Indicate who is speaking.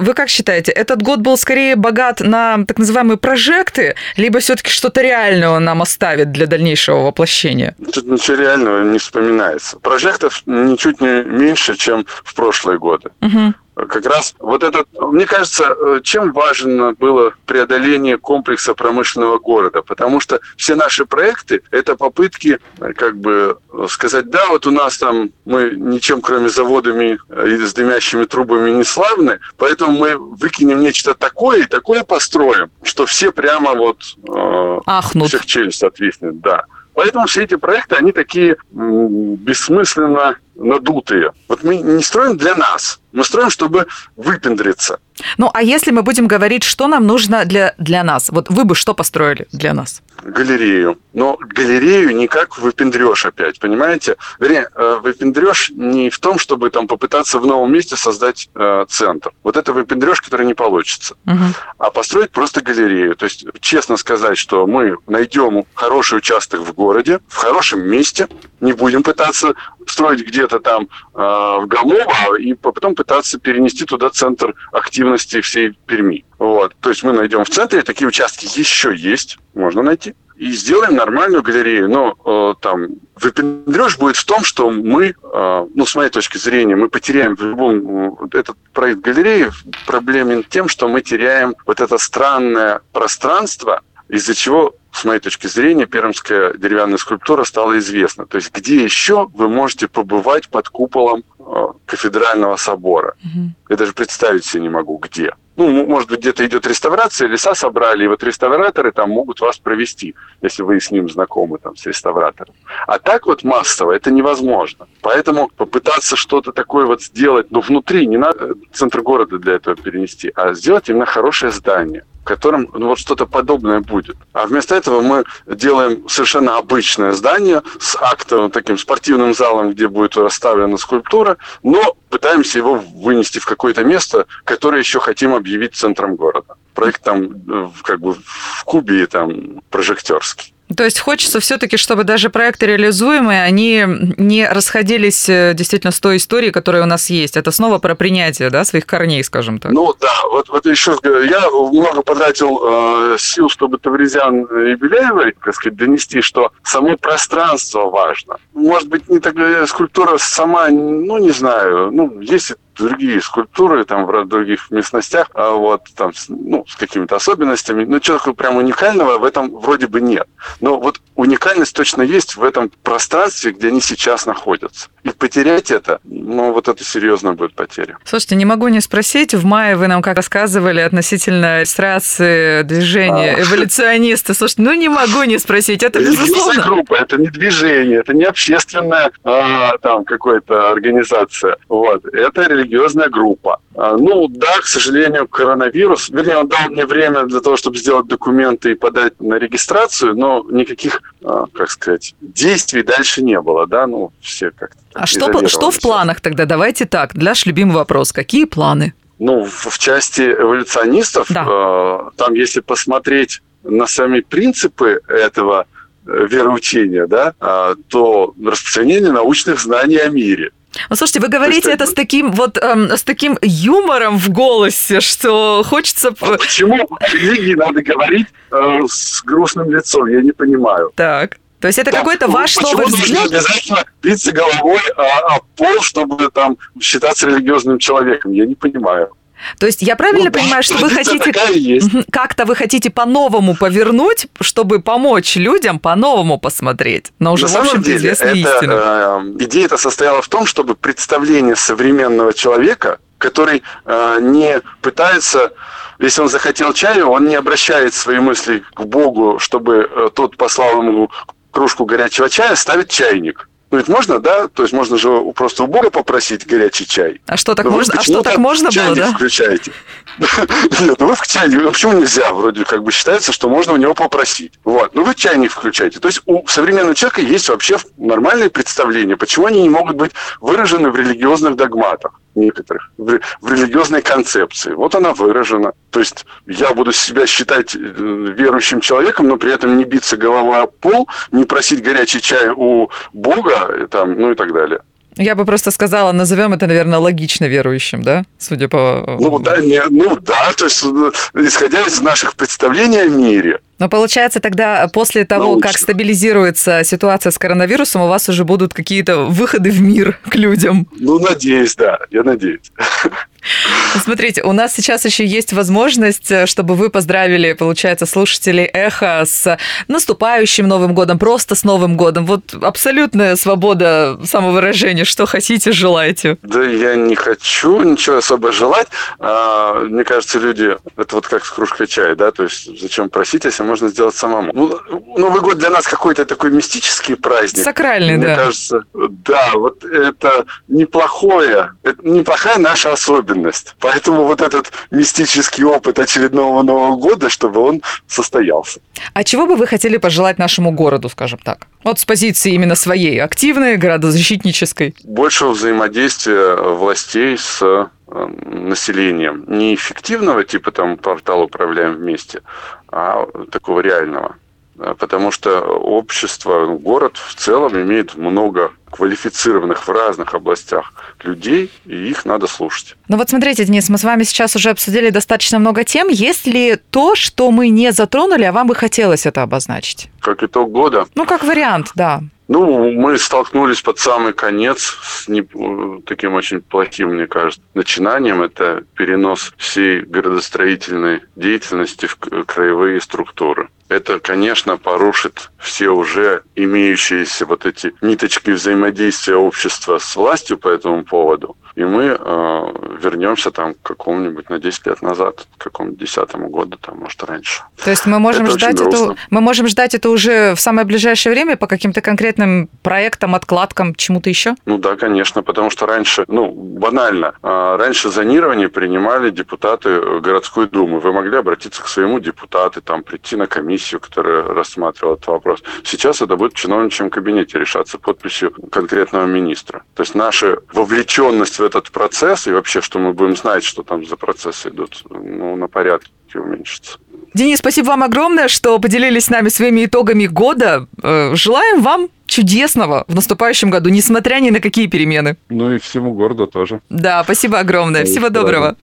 Speaker 1: вы как считаете, этот год был скорее богат на так называемые прожекты, либо все-таки что-то реальное он нам оставит для дальнейшего воплощения?
Speaker 2: Тут ничего реального не вспоминается. Прожектов ничуть не меньше, чем в прошлые годы. Угу. Как раз вот этот, мне кажется, чем важно было преодоление комплекса промышленного города, потому что все наши проекты – это попытки, как бы сказать, да, вот у нас там мы ничем, кроме заводами и с дымящими трубами не славны, поэтому мы выкинем нечто такое и такое построим, что все прямо вот
Speaker 1: ахнут.
Speaker 2: Всех челюсть отвиснет, да. Поэтому все эти проекты, они такие бессмысленно надутые. Вот мы не строим для нас, мы строим, чтобы выпендриться.
Speaker 1: Ну, а если мы будем говорить, что нам нужно для нас? Вот вы бы что построили для нас?
Speaker 2: Галерею. Но галерею не как выпендрёж опять, понимаете? Вернее, выпендрёж не в том, чтобы там попытаться в новом месте создать центр. Вот это выпендрёж, который не получится. Угу. А построить просто галерею. То есть, честно сказать, что мы найдем хороший участок в городе, в хорошем месте, не будем пытаться строить где-то там в Галово и потом пытаться перенести туда центр активности всей Перми. Вот. То есть мы найдем в центре, такие участки еще есть, можно найти, и сделаем нормальную галерею. Но там выпендрёж будет в том, что мы, с моей точки зрения, мы потеряем в любом... Этот проект галереи проблемен тем, что мы теряем вот это странное пространство, из-за чего, с моей точки зрения, пермская деревянная скульптура стала известна. То есть где еще вы можете побывать под куполом кафедрального собора? Угу. Я даже представить себе не могу, где. Может быть, где-то идет реставрация, леса собрали, и вот реставраторы там могут вас провести, если вы с ним знакомы, там, с реставратором. А так вот массово это невозможно. Поэтому попытаться что-то такое вот сделать, внутри, не надо центр города для этого перенести, а сделать именно хорошее здание, в котором вот что-то подобное будет. А вместо этого мы делаем совершенно обычное здание с актовым таким спортивным залом, где будет расставлена скульптура, но пытаемся его вынести в какое-то место, которое еще хотим объявить центром города. Проект там как бы в кубе там прожектерский.
Speaker 1: То есть хочется все-таки, чтобы даже проекты реализуемые, они не расходились действительно с той историей, которая у нас есть. Это снова про принятие, да, своих корней, скажем так.
Speaker 2: Да, вот еще я много потратил сил, чтобы Тавризян и Беляевой, так сказать, донести, что само пространство важно. Может быть, не такая скульптура сама, не знаю, есть другие скульптуры там в других местностях, там с какими-то особенностями, но чего такого прям уникального в этом вроде бы нет. Но вот уникальность точно есть в этом пространстве, где они сейчас находятся. И потерять это, это серьезная будет потеря.
Speaker 1: Слушайте, не могу не спросить, в мае вы нам как рассказывали относительно регистрации движения эволюционисты. Слушайте, не могу не спросить, это безусловно.
Speaker 2: Это группа, это не движение, это не общественная какая-то организация. Это религиозная группа. Да, к сожалению, коронавирус, вернее, он дал мне время для того, чтобы сделать документы и подать на регистрацию, но никаких, действий дальше не было, да, все как-то.
Speaker 1: А что в планах тогда? Давайте так, наш любимый вопрос. Какие планы?
Speaker 2: В части эволюционистов, да. Там, если посмотреть на сами принципы этого вероучения, да, то распространение научных знаний о мире.
Speaker 1: Слушайте, вы говорите это с таким юмором в голосе, что хочется...
Speaker 2: Почему о религии надо говорить с грустным лицом? Я не понимаю.
Speaker 1: Так. То есть это какой-то ваш новый взгляд?
Speaker 2: Почему нужно обязательно биться головой о пол, чтобы там считаться религиозным человеком? Я не понимаю.
Speaker 1: То есть я правильно понимаю, что вы хотите как-то по-новому повернуть, чтобы помочь людям по-новому посмотреть на уже, в общем-то, известную истину?
Speaker 2: Идея эта состояла в том, чтобы представление современного человека, который не пытается, если он захотел чаю, он не обращает свои мысли к Богу, чтобы тот послал ему кружку горячего чая, ставит чайник. Ведь можно, да? То есть можно же просто у Бога попросить горячий чай.
Speaker 1: А что так можно? Было, да?
Speaker 2: Включаете. Нет, вы в чайник. Почему нельзя? Вроде считается, что можно у него попросить. Вы чайник включаете. То есть у современного человека есть вообще нормальные представления, почему они не могут быть выражены в религиозных догматах некоторых, в религиозной концепции. Вот она выражена. То есть я буду себя считать верующим человеком, но при этом не биться головой об пол, не просить горячий чай у Бога, и так далее.
Speaker 1: Я бы просто сказала, назовем это, наверное, логично верующим, да? Судя по...
Speaker 2: То есть, исходя из наших представлений о мире.
Speaker 1: Но получается, тогда после того, как стабилизируется ситуация с коронавирусом, у вас уже будут какие-то выходы в мир к людям.
Speaker 2: Надеюсь, да, я надеюсь.
Speaker 1: Смотрите, у нас сейчас еще есть возможность, чтобы вы поздравили, получается, слушателей «Эхо» с наступающим Новым годом, просто с Новым годом. Вот абсолютная свобода самовыражения. Что хотите, желайте.
Speaker 2: Да я не хочу ничего особо желать. Мне кажется, люди, это вот как с кружкой чая, да, то есть зачем просить, если можно сделать самому. Новый год для нас какой-то такой мистический праздник.
Speaker 1: Сакральный,
Speaker 2: Мне кажется, да, вот это неплохая наша особенность. Поэтому вот этот мистический опыт очередного Нового года, чтобы он состоялся.
Speaker 1: А чего бы вы хотели пожелать нашему городу, скажем так? Вот с позиции именно своей, активной, городозащитнической.
Speaker 2: Большего взаимодействия властей с населением. Не эффективного типа там портал «Управляем вместе», а такого реального. Потому что общество, город в целом имеет много квалифицированных в разных областях людей, и их надо слушать.
Speaker 1: Ну вот смотрите, Денис, мы с вами сейчас уже обсудили достаточно много тем. Есть ли то, что мы не затронули, а вам бы хотелось это обозначить?
Speaker 2: Как итог года?
Speaker 1: Как вариант, да.
Speaker 2: Мы столкнулись под самый конец с таким очень плохим, мне кажется, начинанием. Это перенос всей городостроительной деятельности в краевые структуры. Это, конечно, порушит все уже имеющиеся вот эти ниточки взаимодействия общества с властью по этому поводу. И мы вернемся там к какому-нибудь на 10 лет назад, к какому-нибудь 10-му году, там, может, раньше.
Speaker 1: То есть мы можем ждать это уже в самое ближайшее время по каким-то конкретным проектам, откладкам, чему-то еще?
Speaker 2: Да, конечно, потому что раньше, банально, раньше зонирование принимали депутаты городской думы. Вы могли обратиться к своему депутату, там, прийти на комиссию, которая рассматривала этот вопрос. Сейчас это будет в чиновничьем кабинете решаться подписью конкретного министра. То есть наша вовлеченность в этот процесс и вообще, что мы будем знать, что там за процессы идут, на порядке уменьшится.
Speaker 1: Денис, спасибо вам огромное, что поделились с нами своими итогами года. Желаем вам чудесного в наступающем году, несмотря ни на какие перемены.
Speaker 2: И всему городу тоже.
Speaker 1: Да, спасибо огромное. Всего доброго.